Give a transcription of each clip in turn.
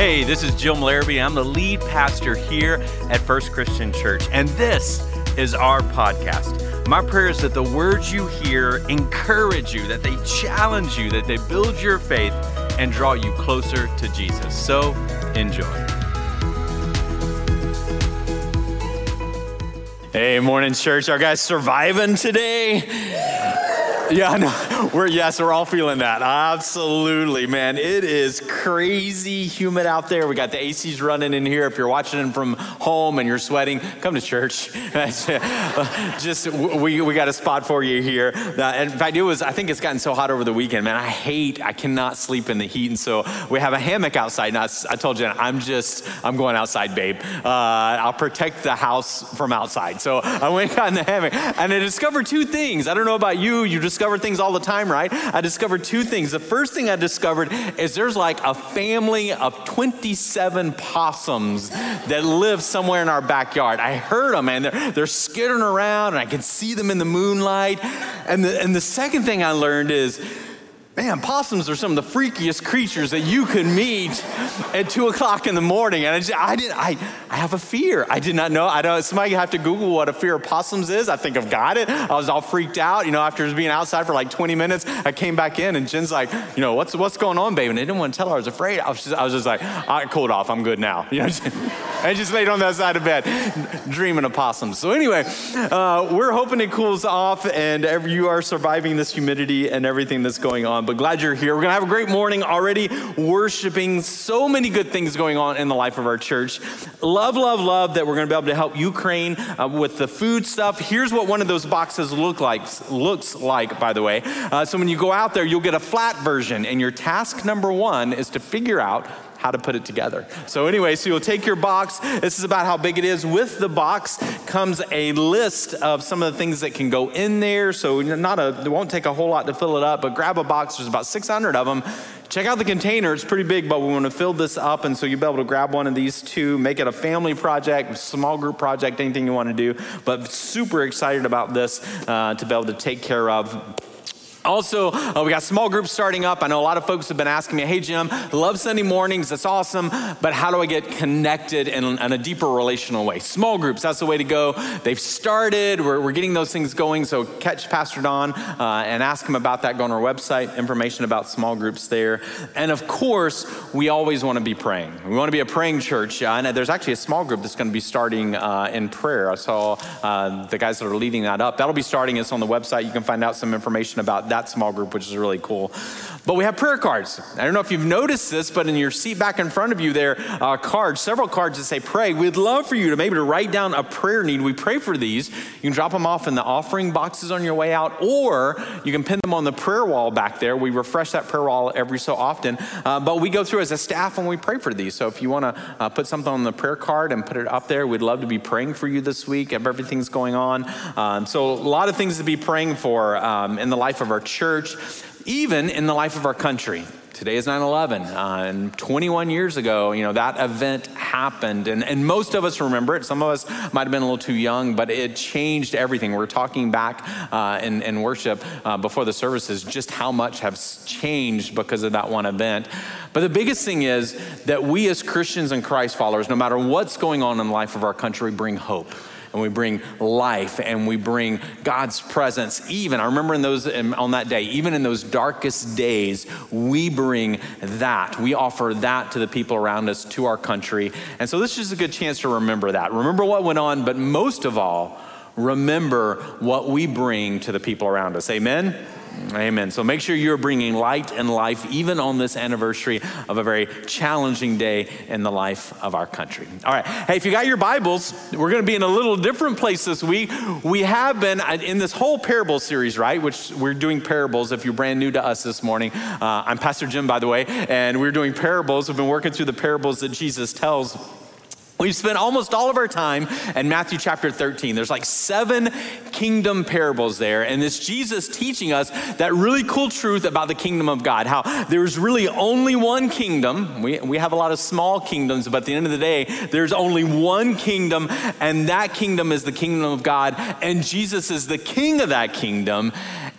Hey, this is Jim Larrabee. I'm the lead pastor here at First Christian Church, and this is our podcast. My prayer is that the words you hear encourage you, that they challenge you, that they build your faith and draw you closer to Jesus. So, enjoy. Hey, morning, church. Are guys surviving today? Yeah, I know. We're all feeling that. Absolutely, man. It is crazy humid out there. We got the ACs running in here. If you're watching from home and you're sweating, come to church. We got a spot for you here. And in fact, I think it's gotten so hot over the weekend, man. I cannot sleep in the heat. And so we have a hammock outside. Now, I told Jen, I'm going outside, babe. I'll protect the house from outside. So I went out in the hammock and I discovered two things. I don't know about you. You discover things all the time, right? I discovered two things. The first thing I discovered is there's like a family of 27 possums that live somewhere in our backyard. I heard them, and they're skittering around, and I can see them in the moonlight. And the second thing I learned is, man, possums are some of the freakiest creatures that you could meet at 2:00 in the morning. And I have a fear. I did not know. Somebody have to Google what a fear of possums is. I think I've got it. I was all freaked out. After being outside for like 20 minutes, I came back in and Jen's like, what's going on, babe? And I didn't want to tell her I was afraid. I was just like, I cooled off. I'm good now. I just laid on that side of bed, dreaming of possums. So anyway, we're hoping it cools off and you are surviving this humidity and everything that's going on. But glad you're here. We're going to have a great morning already, worshiping. So many good things going on in the life of our church. Love that we're going to be able to help Ukraine with the food stuff. Here's what one of those boxes looks like, by the way. So when you go out there, you'll get a flat version, and your task number one is to figure out how to put it together. So anyway, you'll take your box. This is about how big it is. With the box comes a list of some of the things that can go in there. So it won't take a whole lot to fill it up, but grab a box. There's about 600 of them. Check out the container. It's pretty big, but we want to fill this up. And so you'll be able to grab one of these two, make it a family project, small group project, anything you want to do. But super excited about this to be able to take care of. Also, we got small groups starting up. I know a lot of folks have been asking me, hey, Jim, love Sunday mornings. That's awesome. But how do I get connected in a deeper relational way? Small groups, that's the way to go. They've started. We're getting those things going. So catch Pastor Don and ask him about that. Go on our website, information about small groups there. And of course, we always want to be praying. We want to be a praying church. And there's actually a small group that's going to be starting in prayer. I saw the guys that are leading that up. That'll be starting. It's on the website. You can find out some information about that small group, which is really cool. But we have prayer cards. I don't know if you've noticed this, but in your seat back in front of you there are several cards that say pray. We'd love for you to maybe write down a prayer need. We pray for these. You can drop them off in the offering boxes on your way out, or you can pin them on the prayer wall back there. We refresh that prayer wall every so often, but we go through as a staff and we pray for these. So if you want to put something on the prayer card and put it up there, we'd love to be praying for you this week if everything's going on. So a lot of things to be praying for in the life of our church, even in the life of our country. Today is 9/11, and 21 years ago, that event happened, and most of us remember it. Some of us might have been a little too young, but it changed everything. We're talking back in worship before the services, just how much has changed because of that one event. But the biggest thing is that we as Christians and Christ followers, no matter what's going on in the life of our country, bring hope. And we bring life, and we bring God's presence. Even, I remember on that day, even in those darkest days, we bring that. We offer that to the people around us, to our country. And so this is just a good chance to remember that. Remember what went on, but most of all, remember what we bring to the people around us. Amen? Amen. So make sure you're bringing light and life, even on this anniversary of a very challenging day in the life of our country. All right. Hey, if you got your Bibles, we're going to be in a little different place this week. We have been in this whole parable series, right? Which we're doing parables. If you're brand new to us this morning, I'm Pastor Jim, by the way, and we're doing parables. We've been working through the parables that Jesus tells. We've spent almost all of our time in Matthew chapter 13. There's like 7 kingdom parables there. And it's Jesus teaching us that really cool truth about the kingdom of God, how there's really only one kingdom. We have a lot of small kingdoms, but at the end of the day, there's only one kingdom, and that kingdom is the kingdom of God. And Jesus is the king of that kingdom.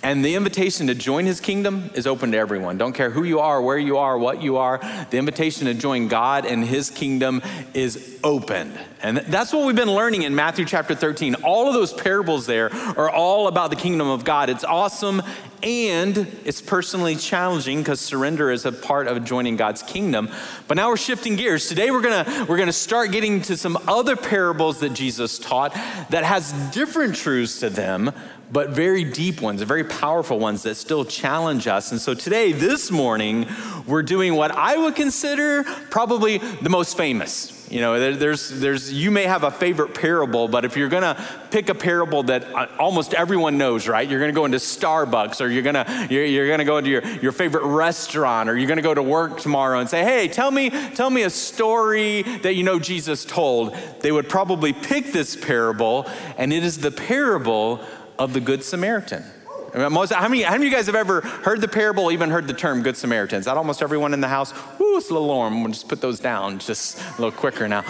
And the invitation to join his kingdom is open to everyone. Don't care who you are, where you are, what you are. The invitation to join God and his kingdom is open. And that's what we've been learning in Matthew chapter 13. All of those parables there are all about the kingdom of God. It's awesome and it's personally challenging because surrender is a part of joining God's kingdom. But now we're shifting gears. Today we're gonna start getting to some other parables that Jesus taught that has different truths to them, but very deep ones, very powerful ones that still challenge us. And so today, this morning, we're doing what I would consider probably the most famous. You know, you may have a favorite parable, but if you're gonna pick a parable that almost everyone knows, right? You're gonna go into Starbucks, or you're gonna go into your favorite restaurant, or you're gonna go to work tomorrow and say, hey, tell me a story that you know Jesus told. They would probably pick this parable, and it is the parable of the Good Samaritan. How many of you guys have ever heard the parable, even heard the term Good Samaritan? Is that almost everyone in the house? Ooh, it's a little warm. We'll just put those down just a little quicker now.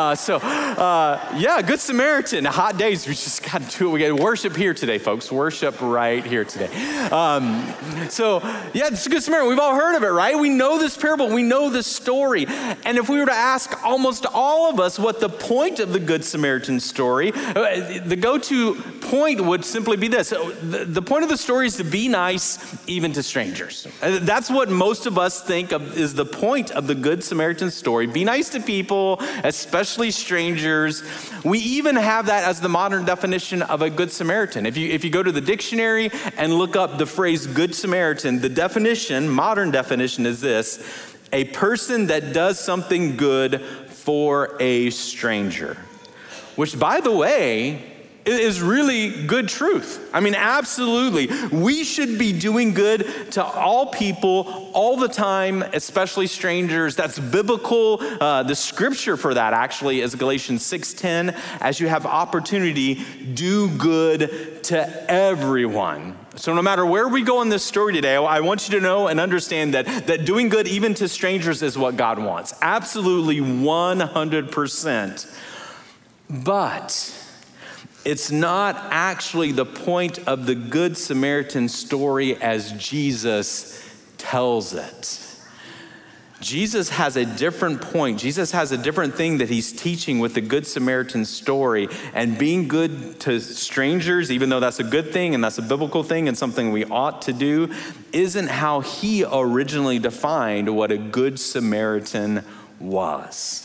Good Samaritan. Hot days, we just got to do it. We got to worship here today, folks. Worship right here today. It's a Good Samaritan. We've all heard of it, right? We know this parable. We know this story. And if we were to ask almost all of us what the point of the Good Samaritan story, the go-to point would simply be this. The point of the story is to be nice even to strangers. That's what most of us think of is the point of the Good Samaritan story. Be nice to people, especially strangers. We even have that as the modern definition of a Good Samaritan. If you go to the dictionary and look up the phrase Good Samaritan, the definition, modern definition is this: a person that does something good for a stranger. Which, by the way, is really good truth. I mean, absolutely. We should be doing good to all people all the time, especially strangers. That's biblical. The scripture for that actually is Galatians 6:10. As you have opportunity, do good to everyone. So no matter where we go in this story today, I want you to know and understand that doing good even to strangers is what God wants. Absolutely 100%. But it's not actually the point of the Good Samaritan story as Jesus tells it. Jesus has a different point. Jesus has a different thing that he's teaching with the Good Samaritan story. And being good to strangers, even though that's a good thing and that's a biblical thing and something we ought to do, isn't how he originally defined what a Good Samaritan was.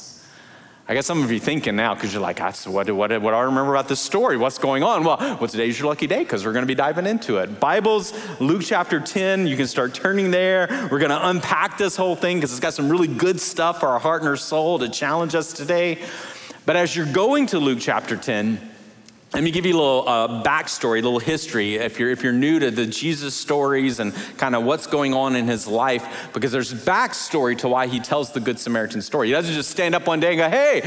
I guess some of you thinking now, because you're like, what do I remember about this story? What's going on? Well, today's your lucky day because we're going to be diving into it. Bible's Luke chapter 10. You can start turning there. We're going to unpack this whole thing because it's got some really good stuff for our heart and our soul to challenge us today. But as you're going to Luke chapter 10, let me give you a little backstory, a little history. If you're new to the Jesus stories and kind of what's going on in his life, because there's backstory to why he tells the Good Samaritan story. He doesn't just stand up one day and go, hey,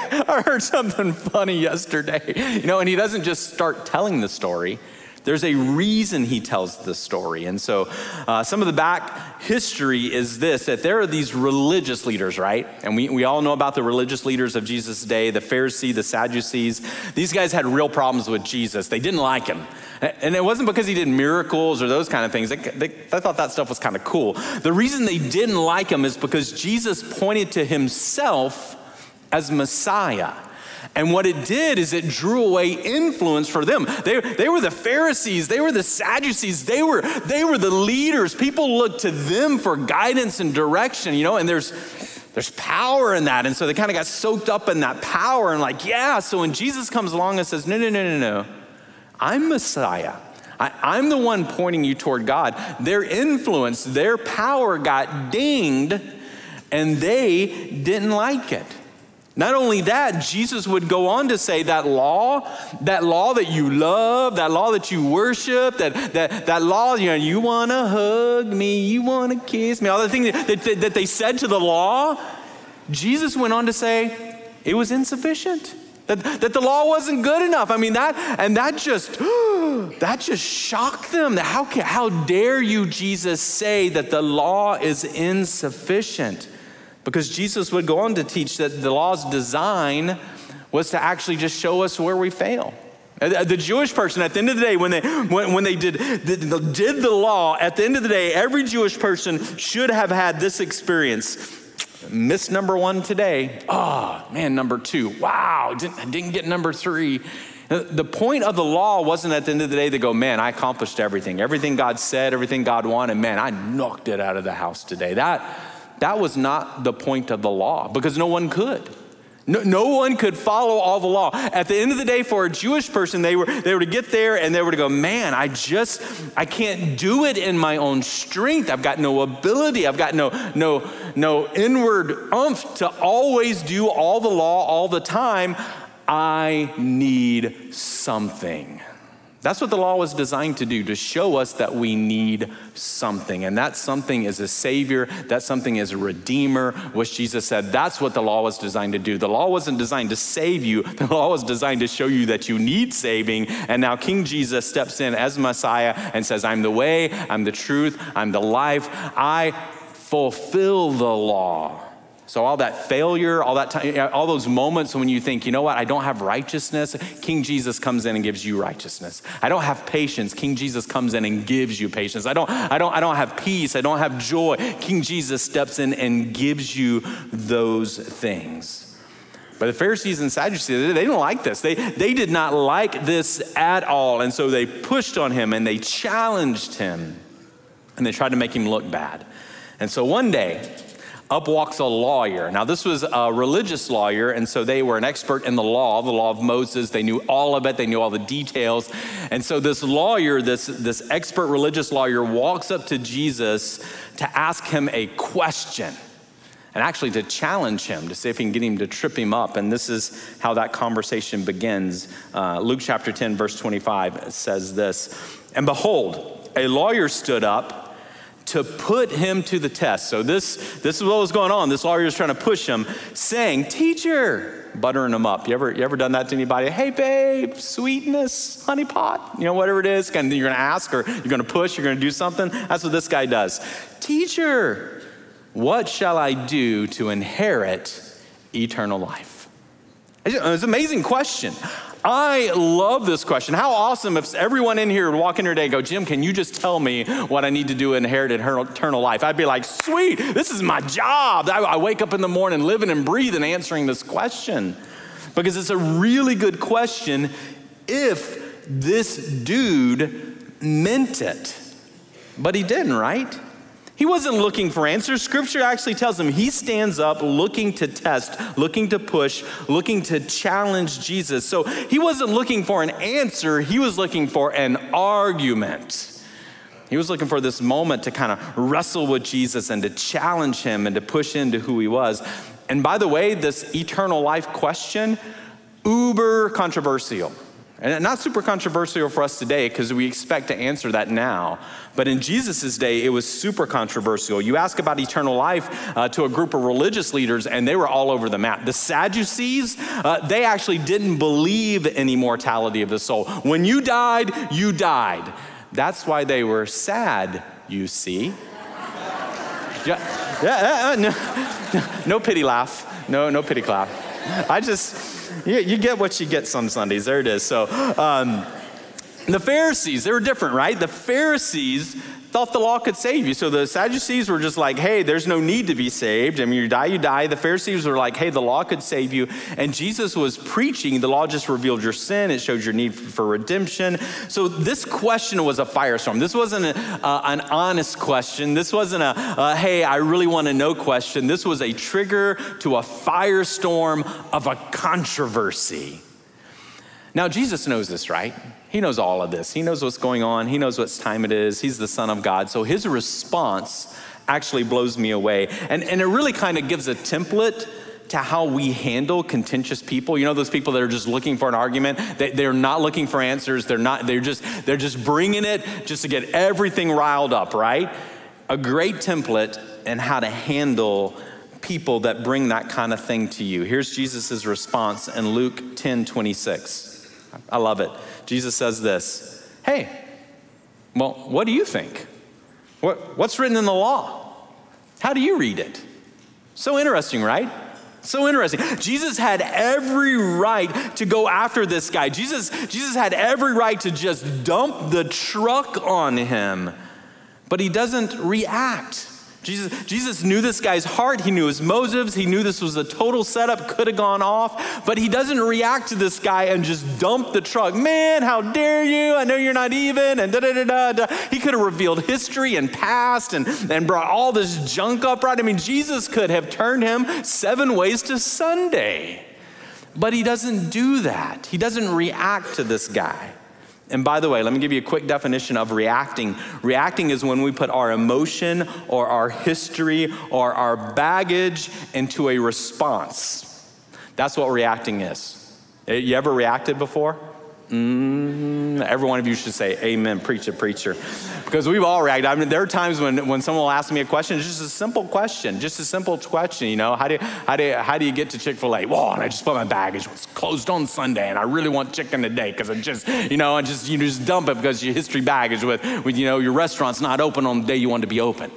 I heard something funny yesterday. And he doesn't just start telling the story. There's a reason he tells the story. And so some of the back history is this, that there are these religious leaders, right? And we all know about the religious leaders of Jesus' day, the Pharisees, the Sadducees. These guys had real problems with Jesus. They didn't like him. And it wasn't because he did miracles or those kind of things. They thought that stuff was kind of cool. The reason they didn't like him is because Jesus pointed to himself as Messiah. And what it did is it drew away influence for them. They were the Pharisees. They were the Sadducees. They were the leaders. People looked to them for guidance and direction, and there's power in that. And so they kind of got soaked up in that power and so when Jesus comes along and says, no, I'm Messiah. I'm the one pointing you toward God. Their influence, their power got dinged and they didn't like it. Not only that, Jesus would go on to say that law that you love, that law that you worship, that law, you want to hug me, you want to kiss me, all the things that they said to the law, Jesus went on to say it was insufficient, that the law wasn't good enough. I mean, that just shocked them. How dare you, Jesus, say that the law is insufficient? Because Jesus would go on to teach that the law's design was to actually just show us where we fail. The Jewish person, at the end of the day, when they did the law, at the end of the day, every Jewish person should have had this experience. Missed number 1 today. Oh, man, number 2. Wow, didn't get number 3. The point of the law wasn't at the end of the day to go, man, I accomplished everything. Everything God said, everything God wanted, man, I knocked it out of the house today. That was not the point of the law, because no one could. No one could follow all the law. At the end of the day, for a Jewish person, they were to get there and they were to go, man, I can't do it in my own strength. I've got no ability. I've got no inward oomph to always do all the law all the time. I need something. That's what the law was designed to do, to show us that we need something. And that something is a Savior. That something is a Redeemer, which Jesus said that's what the law was designed to do. The law wasn't designed to save you. The law was designed to show you that you need saving. And now King Jesus steps in as Messiah and says, I'm the way, I'm the truth, I'm the life. I fulfill the law. So all that failure, all that time, all those moments when you think, you know what, I don't have righteousness, King Jesus comes in and gives you righteousness. I don't have patience, King Jesus comes in and gives you patience. I don't have peace, I don't have joy. King Jesus steps in and gives you those things. But the Pharisees and Sadducees, they didn't like this. They did not like this at all. And so they pushed on him and they challenged him and they tried to make him look bad. And so one day, up walks a lawyer. Now, this was a religious lawyer, and so they were an expert in the law of Moses. They knew all of it. They knew all the details. And so this lawyer, this expert religious lawyer, walks up to Jesus to ask him a question and actually to challenge him, to see if he can get him to trip him up. And this is how that conversation begins. Luke chapter 10, verse 25 says this, and behold, a lawyer stood up to put him to the test. So this is what was going on. This lawyer is trying to push him, saying, teacher, buttering him up. You ever done that to anybody? Hey, babe, sweetness, honey pot, whatever it is. You're going to ask or you're going to push, you're going to do something. That's what this guy does. Teacher, what shall I do to inherit eternal life? It's an amazing question. I love this question. How awesome if everyone in here would walk in here today and go, Jim, can you just tell me what I need to do to inherit eternal life? I'd be like, sweet, this is my job. I wake up in the morning living and breathing answering this question. Because it's a really good question if this dude meant it. But he didn't, right? He wasn't looking for answers. Scripture actually tells him he stands up looking to test, looking to push, looking to challenge Jesus. So he wasn't looking for an answer. He was looking for an argument. He was looking for this moment to kind of wrestle with Jesus and to challenge him and to push into who he was. And by the way, this eternal life question, uber controversial. And not super controversial for us today because we expect to answer that now. But in Jesus' day, it was super controversial. You ask about eternal life to a group of religious leaders, and they were all over the map. The Sadducees, they actually didn't believe in immortality of the soul. When you died, you died. That's why they were sad, you see. No pity laugh. No pity clap. You get what you get some Sundays. There it is. So the Pharisees, they were different, right? The Pharisees thought the law could save you. So the Sadducees were just like, hey, there's no need to be saved. I mean, you die. The Pharisees were like, hey, the law could save you. And Jesus was preaching, the law just revealed your sin. It showed your need for redemption. So this question was a firestorm. This wasn't an honest question. This wasn't a hey, I really want to know question. This was a trigger to a firestorm of a controversy. Now, Jesus knows this, right? He knows all of this. He knows what's going on. He knows what time it is. He's the Son of God. So his response actually blows me away. And it really kind of gives a template to how we handle contentious people. You know, those people that are just looking for an argument. They're not looking for answers. They're just bringing it just to get everything riled up, right? A great template in how to handle people that bring that kind of thing to you. Here's Jesus' response in Luke 10:26. I love it. Jesus says this, hey, well, what do you think? What's written in the law? How do you read it? So interesting, right? So interesting. Jesus had every right to go after this guy. Jesus had every right to just dump the truck on him, but he doesn't react. Jesus knew this guy's heart. He knew his motives. He knew this was a total setup, could have gone off, but he doesn't react to this guy and just dump the truck. Man, how dare you? I know you're not even, and da-da-da-da. He could have revealed history and past and brought all this junk up, right? I mean, Jesus could have turned him 7 ways to Sunday, but he doesn't do that. He doesn't react to this guy. And by the way, let me give you a quick definition of reacting. Reacting is when we put our emotion or our history or our baggage into a response. That's what reacting is. You ever reacted before? Every one of you should say amen, preacher. Because we've all reacted. I mean, there are times when someone will ask me a question, it's just a simple question, you know, how do you get to Chick-fil-A? Whoa, and I just put my baggage, it's closed on Sunday, and I really want chicken today, because you just dump it because your history baggage with your restaurant's not open on the day you want to be open.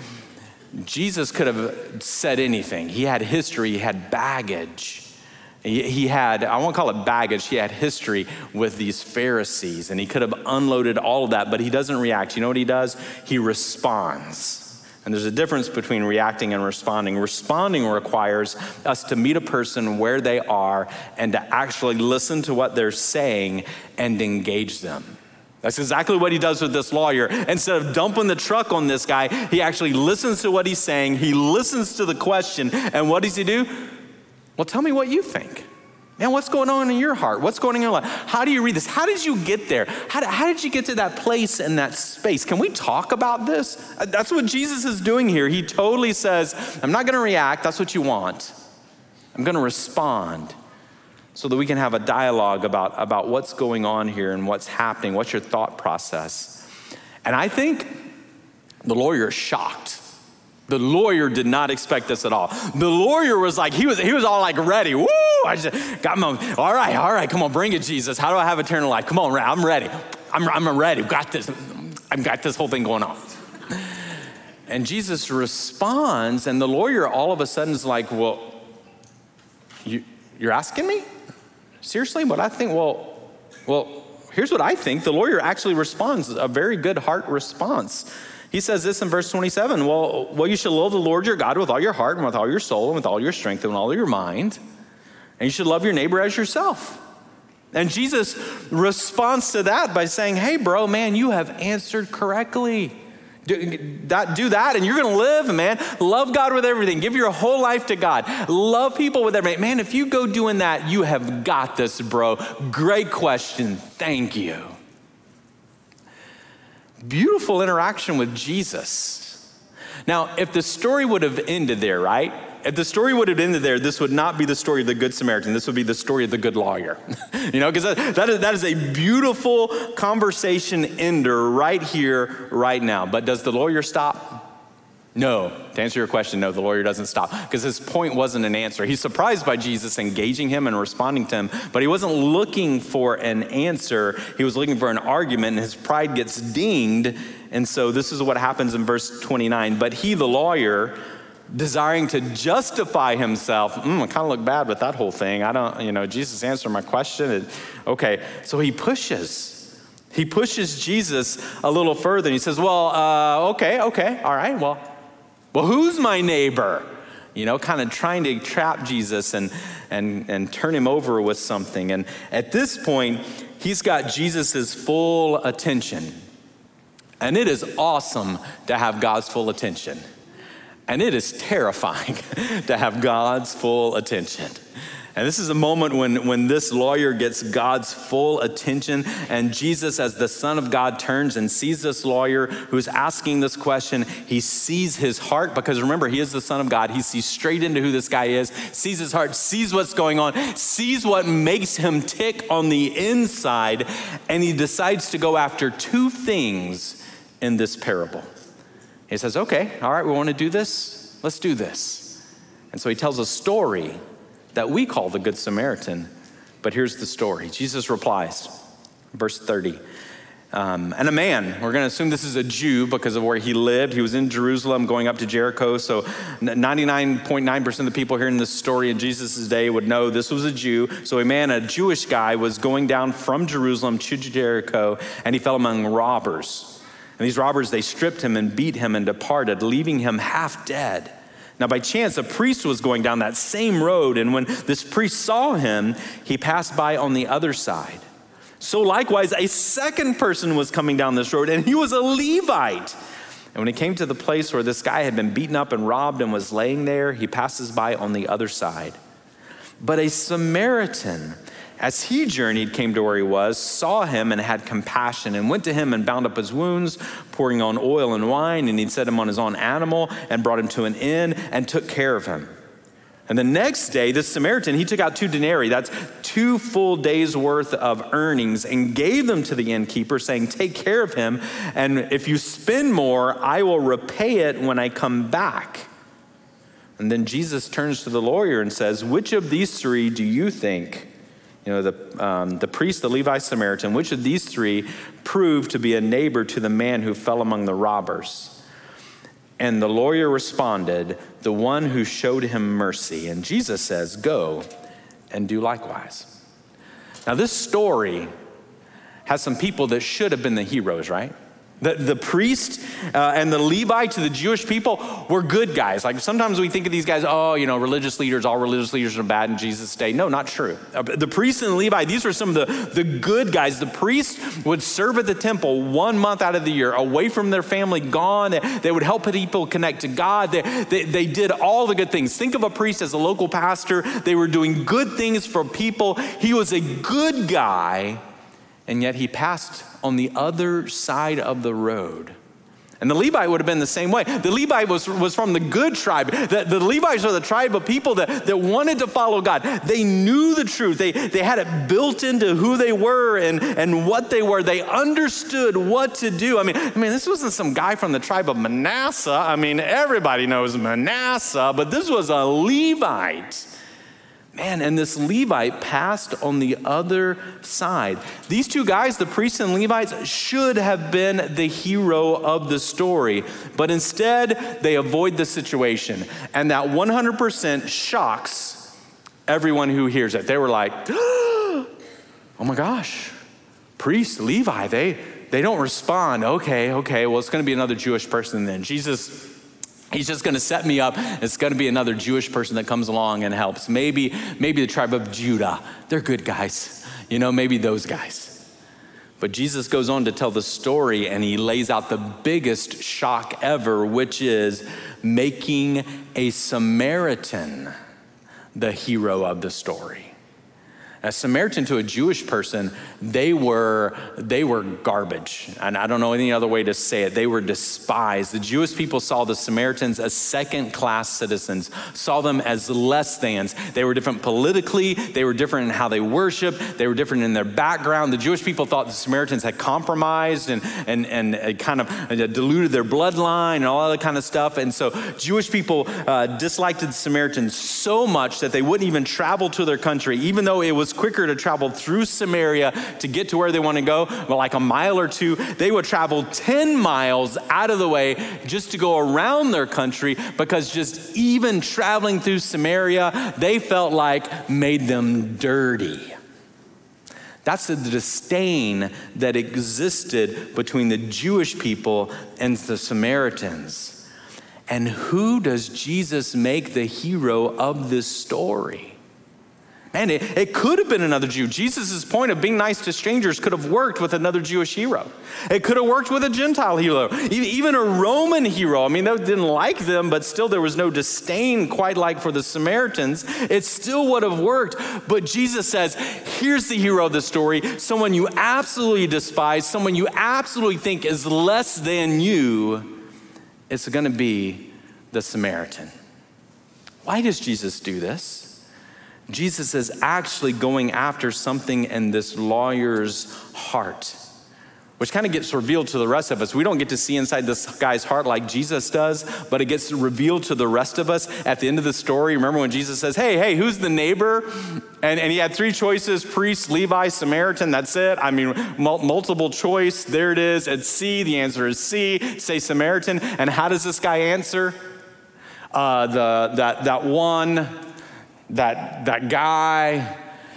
Jesus could have said anything. He had history, he had baggage. He had, I won't call it baggage, he had history with these Pharisees, and he could have unloaded all of that, but he doesn't react. You know what he does? He responds. And there's a difference between reacting and responding. Responding requires us to meet a person where they are and to actually listen to what they're saying and engage them. That's exactly what he does with this lawyer. Instead of dumping the truck on this guy, he actually listens to what he's saying, he listens to the question, and what does he do? Well, tell me what you think. Man, what's going on in your heart? What's going on in your life? How do you read this? How did you get there? How did you get to that place and that space? Can we talk about this? That's what Jesus is doing here. He totally says, I'm not going to react. That's what you want. I'm going to respond so that we can have a dialogue about what's going on here and what's happening. What's your thought process? And I think the lawyer is shocked. The lawyer did not expect this at all. The lawyer was like, he was all like ready. Woo! I just got my, all right, come on, bring it, Jesus. How do I have eternal life? Come on, I'm ready. I'm ready. Got this. I've got this whole thing going on. And Jesus responds, and the lawyer all of a sudden is like, well, you're asking me? Seriously? What I think? Well, here's what I think. The lawyer actually responds, a very good heart response. He says this in verse 27, well, you should love the Lord your God with all your heart and with all your soul and with all your strength and with all your mind. And you should love your neighbor as yourself. And Jesus responds to that by saying, hey, bro, man, you have answered correctly. Do that and you're going to live, man. Love God with everything. Give your whole life to God. Love people with everything. Man, if you go doing that, you have got this, bro. Great question. Thank you. Beautiful interaction with Jesus. Now, if the story would have ended there, right? If the story would have ended there, this would not be the story of the Good Samaritan. This would be the story of the good lawyer. Because that is a beautiful conversation ender right here, right now. But does the lawyer stop? No. To answer your question, no, the lawyer doesn't stop, because his point wasn't an answer. He's surprised by Jesus engaging him and responding to him, but he wasn't looking for an answer. He was looking for an argument, and his pride gets dinged. And so this is what happens in verse 29. But he, the lawyer, desiring to justify himself, I kind of look bad with that whole thing. Jesus answered my question. Okay, so he pushes Jesus a little further, and he says, okay, all right, well, who's my neighbor? Kind of trying to trap Jesus and turn him over with something. And at this point, he's got Jesus's full attention. And it is awesome to have God's full attention. And it is terrifying to have God's full attention. And this is a moment when this lawyer gets God's full attention, and Jesus, as the Son of God, turns and sees this lawyer who's asking this question. He sees his heart, because remember, he is the Son of God. He sees straight into who this guy is, sees his heart, sees what's going on, sees what makes him tick on the inside, and he decides to go after 2 things in this parable. He says, okay, all right, we want to do this. Let's do this. And so he tells a story that we call the Good Samaritan, but here's the story. Jesus replies, verse 30, And a man, we're going to assume this is a Jew because of where he lived. He was in Jerusalem going up to Jericho. So 99.9% of the people hearing this story in Jesus' day would know this was a Jew. So a Jewish guy, was going down from Jerusalem to Jericho, and he fell among robbers. And these robbers, they stripped him and beat him and departed, leaving him half dead. Now, by chance, a priest was going down that same road, and when this priest saw him, he passed by on the other side. So likewise, a second person was coming down this road, and he was a Levite. And when he came to the place where this guy had been beaten up and robbed and was laying there, he passes by on the other side. But a Samaritan, as he journeyed, came to where he was, saw him and had compassion, and went to him and bound up his wounds, pouring on oil and wine, and he'd set him on his own animal and brought him to an inn and took care of him. And the next day, this Samaritan, he took out 2 denarii, that's 2 full days worth of earnings, and gave them to the innkeeper, saying, take care of him, and if you spend more, I will repay it when I come back. And then Jesus turns to the lawyer and says, which of these 3 do you think, the priest, the Levite, Samaritan, which of these 3 proved to be a neighbor to the man who fell among the robbers? And the lawyer responded, the one who showed him mercy. And Jesus says, go and do likewise. Now, this story has some people that should have been the heroes, right? The priest and the Levite to the Jewish people were good guys. Like sometimes we think of these guys, religious leaders, all religious leaders are bad in Jesus' day. No, not true. The priest and the Levite, these were some of the good guys. The priest would serve at the temple 1 month out of the year, away from their family, gone. They would help people connect to God. They did all the good things. Think of a priest as a local pastor. They were doing good things for people. He was a good guy, and yet he passed on the other side of the road. And the Levite would have been the same way. The Levite was from the good tribe. The Levites are the tribe of people that wanted to follow God. They knew the truth. They had it built into who they were and what they were. They understood what to do. I mean, this wasn't some guy from the tribe of Manasseh. Everybody knows Manasseh, but this was a Levite. Man, and this Levite passed on the other side. These 2 guys, the priests and Levites, should have been the hero of the story, but instead they avoid the situation. And that 100% shocks everyone who hears it. They were like, oh my gosh, priest, Levi, they don't respond. Okay, well, it's going to be another Jewish person then. He's just going to set me up. It's going to be another Jewish person that comes along and helps. Maybe the tribe of Judah. They're good guys. Maybe those guys. But Jesus goes on to tell the story, and he lays out the biggest shock ever, which is making a Samaritan the hero of the story. A Samaritan to a Jewish person, they were garbage. And I don't know any other way to say it. They were despised. The Jewish people saw the Samaritans as second-class citizens, saw them as less thans. They were different politically. They were different in how they worshiped. They were different in their background. The Jewish people thought the Samaritans had compromised and kind of diluted their bloodline and all that kind of stuff. And so Jewish people disliked the Samaritans so much that they wouldn't even travel to their country, even though it was quicker to travel through Samaria to get to where they want to go, but like a mile or 2, they would travel 10 miles out of the way just to go around their country, because just even traveling through Samaria, they felt like made them dirty. That's the disdain that existed between the Jewish people and the Samaritans. And who does Jesus make the hero of this story? Man, it could have been another Jew. Jesus' point of being nice to strangers could have worked with another Jewish hero. It could have worked with a Gentile hero, even a Roman hero. They didn't like them, but still there was no disdain quite like for the Samaritans. It still would have worked. But Jesus says, here's the hero of the story, someone you absolutely despise, someone you absolutely think is less than you. It's going to be the Samaritan. Why does Jesus do this? Jesus is actually going after something in this lawyer's heart. which kind of gets revealed to the rest of us. We don't get to see inside this guy's heart like Jesus does, but it gets revealed to the rest of us at the end of the story. Remember when Jesus says, hey, who's the neighbor? And he had 3 choices: priest, Levi, Samaritan. That's it. I mean, multiple choice. There it is. At C, the answer is C. Say Samaritan. And how does this guy answer? That guy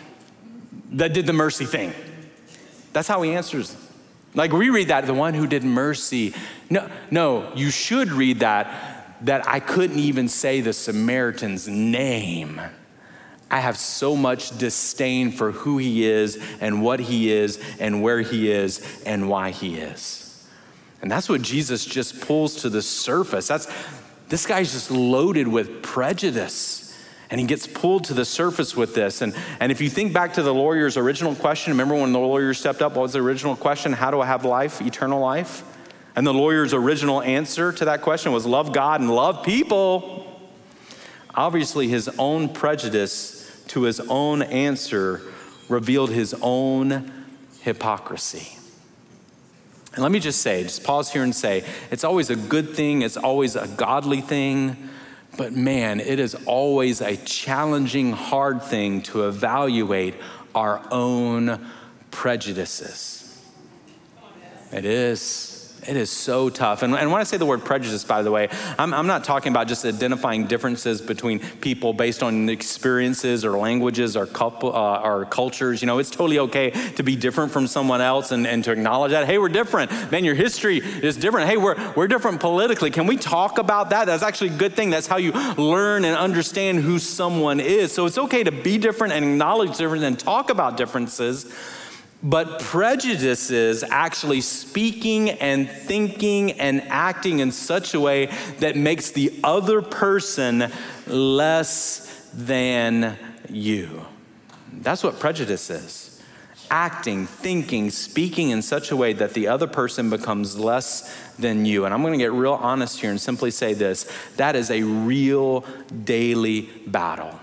that did the mercy thing. That's how he answers. Like we read that, the one who did mercy. No, you should read that I couldn't even say the Samaritan's name. I have so much disdain for who he is and what he is and where he is and why he is. And that's what Jesus just pulls to the surface. This guy's just loaded with prejudice. And he gets pulled to the surface with this. And if you think back to the lawyer's original question, remember when the lawyer stepped up, what was the original question? How do I have life, eternal life? And the lawyer's original answer to that question was love God and love people. Obviously, his own prejudice to his own answer revealed his own hypocrisy. And let me just pause here and say, it's always a good thing, it's always a godly thing. But man, it is always a challenging, hard thing to evaluate our own prejudices. It is. It is so tough. And when I say the word prejudice, by the way, I'm not talking about just identifying differences between people based on experiences or languages or cultures. You know, it's totally okay to be different from someone else and to acknowledge that. Hey, we're different. Man, your history is different. Hey, we're different politically. Can we talk about that? That's actually a good thing. That's how you learn and understand who someone is. So it's okay to be different and acknowledge difference and talk about differences. But prejudice is actually speaking and thinking and acting in such a way that makes the other person less than you. That's what prejudice is. Acting, thinking, speaking in such a way that the other person becomes less than you. And I'm going to get real honest here and simply say this. That is a real daily battle.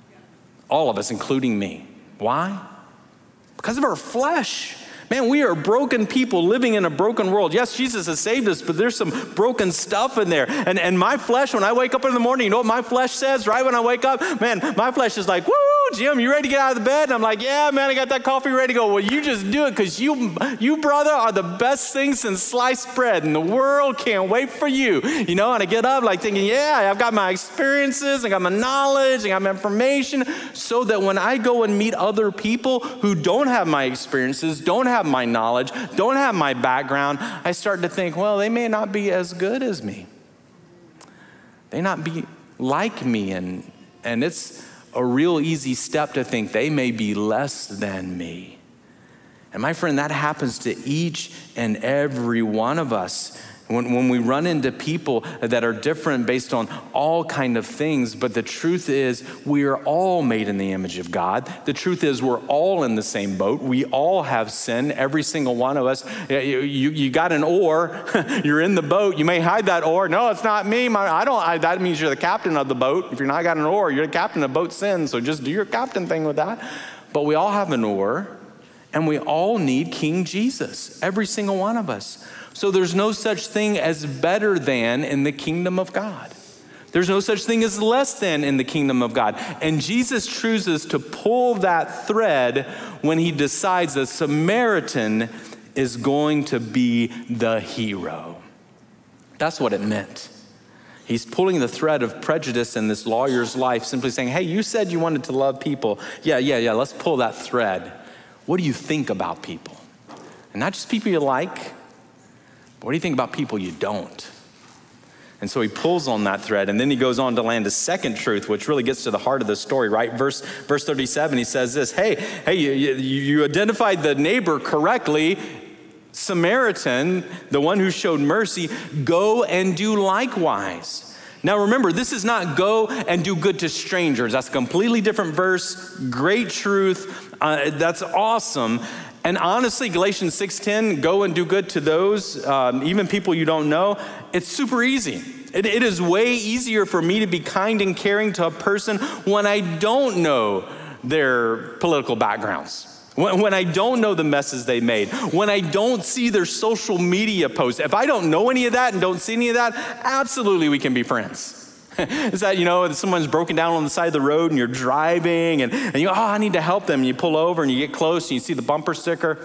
All of us, including me. Why? Because of our flesh. Man, we are broken people living in a broken world. Yes, Jesus has saved us, but there's some broken stuff in there. And my flesh, when I wake up in the morning, you know what my flesh says right when I wake up? Man, my flesh is like, woo, Jim, you ready to get out of the bed? And I'm like, yeah, man, I got that coffee ready to go. Well, you just do it because you, brother, are the best thing since sliced bread. And the world can't wait for you. You know, and I get up like thinking, yeah, I've got my experiences, I got my knowledge, I got my information, so that when I go and meet other people who don't have my experiences, don't have my knowledge, don't have my background, I start to think, well, they may not be as good as me. They not be like me. And it's a real easy step to think they may be less than me. And my friend, that happens to each and every one of us. When we run into people that are different based on all kind of things, but the truth is we are all made in the image of God. The truth is we're all in the same boat. We all have sin, every single one of us. You got an oar, you're in the boat. You may hide that oar. No, it's not me. That means you're the captain of the boat. If you're not got an oar, you're the captain of boat sin. So just do your captain thing with that. But we all have an oar, and we all need King Jesus, every single one of us. So there's no such thing as better than in the kingdom of God. There's no such thing as less than in the kingdom of God. And Jesus chooses to pull that thread when he decides the Samaritan is going to be the hero. That's what it meant. He's pulling the thread of prejudice in this lawyer's life, simply saying, hey, you said you wanted to love people. Yeah, let's pull that thread. What do you think about people? And not just people you like. What do you think about people you don't? And so he pulls on that thread, and then he goes on to land a second truth, which really gets to the heart of the story, right? Verse 37, he says this, hey, you identified the neighbor correctly, Samaritan, the one who showed mercy, go and do likewise. Now remember, this is not go and do good to strangers. That's a completely different verse, great truth, that's awesome. And honestly, Galatians 6:10, go and do good to those, even people you don't know, it's super easy. It is way easier for me to be kind and caring to a person when I don't know their political backgrounds. When I don't know the messes they made, when I don't see their social media posts, if I don't know any of that and don't see any of that, absolutely we can be friends. Is that, someone's broken down on the side of the road and you're driving and you go, oh, I need to help them. And you pull over and you get close and you see the bumper sticker.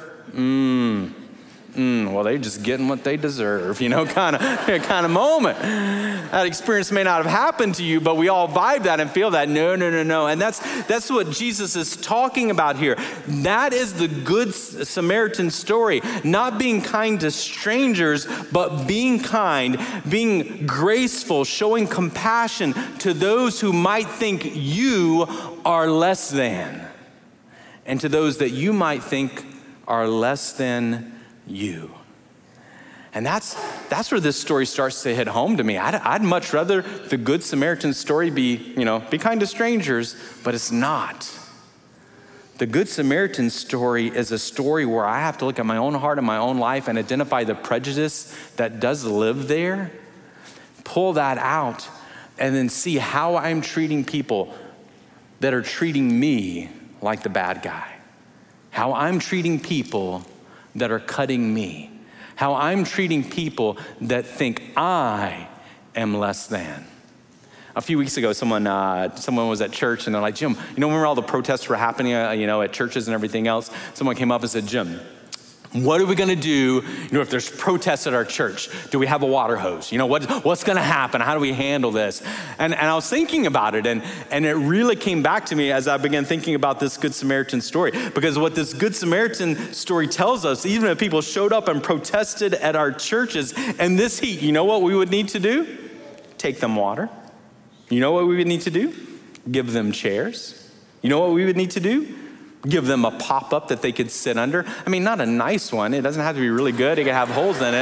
Well, they're just getting what they deserve, kind of moment. That experience may not have happened to you, but we all vibe that and feel that. No. And that's what Jesus is talking about here. That is the Good Samaritan story. Not being kind to strangers, but being kind, being graceful, showing compassion to those who might think you are less than, and to those that you might think are less than you. And that's where this story starts to hit home to me. I'd much rather the Good Samaritan story be kind to strangers, but it's not. The Good Samaritan story is a story where I have to look at my own heart and my own life and identify the prejudice that does live there, pull that out, and then see how I'm treating people that are treating me like the bad guy. How I'm treating people that are cutting me. How I'm treating people that think I am less than. A few weeks ago, someone was at church and they're like, Jim, remember all the protests were happening, at churches and everything else? Someone came up and said, Jim, what are we gonna do, if there's protests at our church? Do we have a water hose? What's gonna happen? How do we handle this? And I was thinking about it, and it really came back to me as I began thinking about this Good Samaritan story. Because what this Good Samaritan story tells us, even if people showed up and protested at our churches in this heat, you know what we would need to do? Take them water. You know what we would need to do? Give them chairs. You know what we would need to do? Give them a pop-up that they could sit under. I mean, not a nice one. It doesn't have to be really good. It can have holes in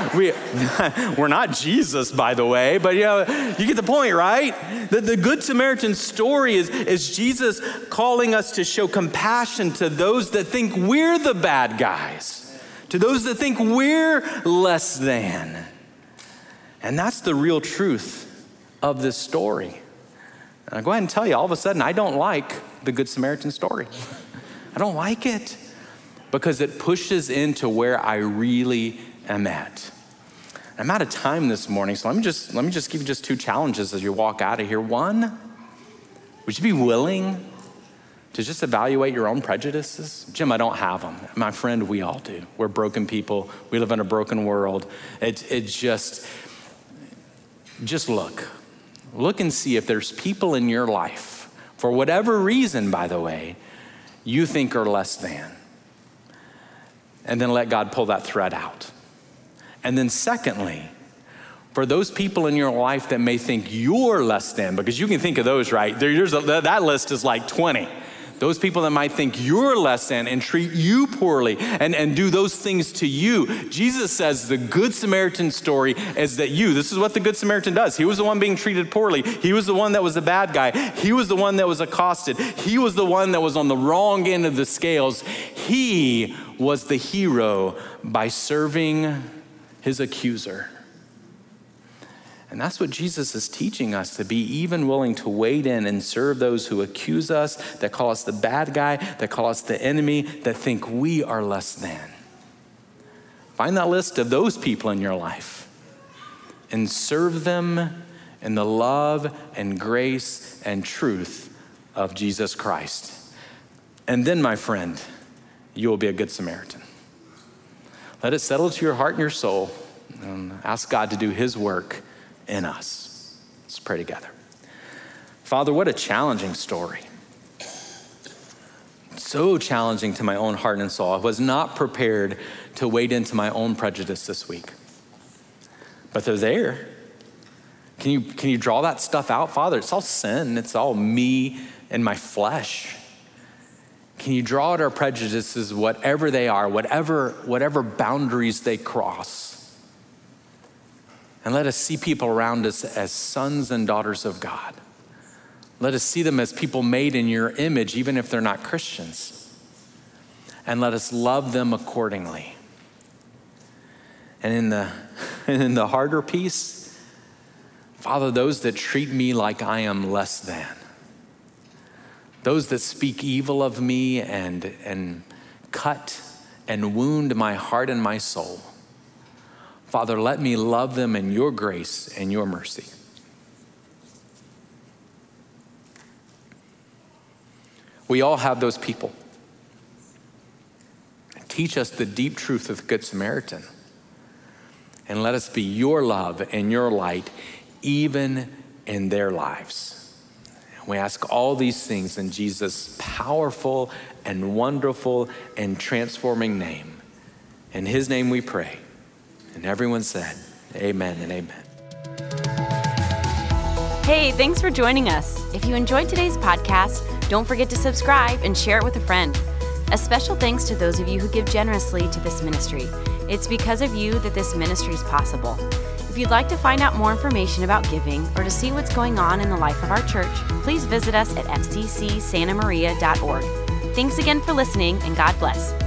it. We're not Jesus, by the way, but you get the point, right? The Good Samaritan story is Jesus calling us to show compassion to those that think we're the bad guys, to those that think we're less than. And that's the real truth of this story. And I'll go ahead and tell you, all of a sudden, I don't like the Good Samaritan story. I don't like it because it pushes into where I really am at. I'm out of time this morning, so let me just give you just two challenges as you walk out of here. One, would you be willing to just evaluate your own prejudices? Jim, I don't have them. My friend, we all do. We're broken people. We live in a broken world. Just look. Look and see if there's people in your life, for whatever reason, by the way, you think are less than. And then let God pull that thread out. And then secondly, for those people in your life that may think you're less than, because you can think of those, right? That list is like 20. Those people that might think you're less than and treat you poorly and do those things to you. Jesus says the Good Samaritan story is that this is what the Good Samaritan does. He was the one being treated poorly. He was the one that was the bad guy. He was the one that was accosted. He was the one that was on the wrong end of the scales. He was the hero by serving his accuser. And that's what Jesus is teaching us, to be even willing to wade in and serve those who accuse us, that call us the bad guy, that call us the enemy, that think we are less than. Find that list of those people in your life and serve them in the love and grace and truth of Jesus Christ. And then, my friend, you will be a good Samaritan. Let it settle to your heart and your soul, and ask God to do his work in us. Let's pray together. Father, what a challenging story. So challenging to my own heart and soul. I was not prepared to wade into my own prejudice this week. But they're there. Can you draw that stuff out, Father? It's all sin. It's all me and my flesh. Can you draw out our prejudices, whatever they are, whatever boundaries they cross? And let us see people around us as sons and daughters of God. Let us see them as people made in your image, even if they're not Christians. And let us love them accordingly. And in the harder piece, Father, those that treat me like I am less than, those that speak evil of me and cut and wound my heart and my soul. Father, let me love them in your grace and your mercy. We all have those people. Teach us the deep truth of the Good Samaritan. And let us be your love and your light, even in their lives. We ask all these things in Jesus' powerful and wonderful and transforming name. In his name we pray. And everyone said, amen and amen. Hey, thanks for joining us. If you enjoyed today's podcast, don't forget to subscribe and share it with a friend. A special thanks to those of you who give generously to this ministry. It's because of you that this ministry is possible. If you'd like to find out more information about giving or to see what's going on in the life of our church, please visit us at fccsantamaria.org. Thanks again for listening, and God bless.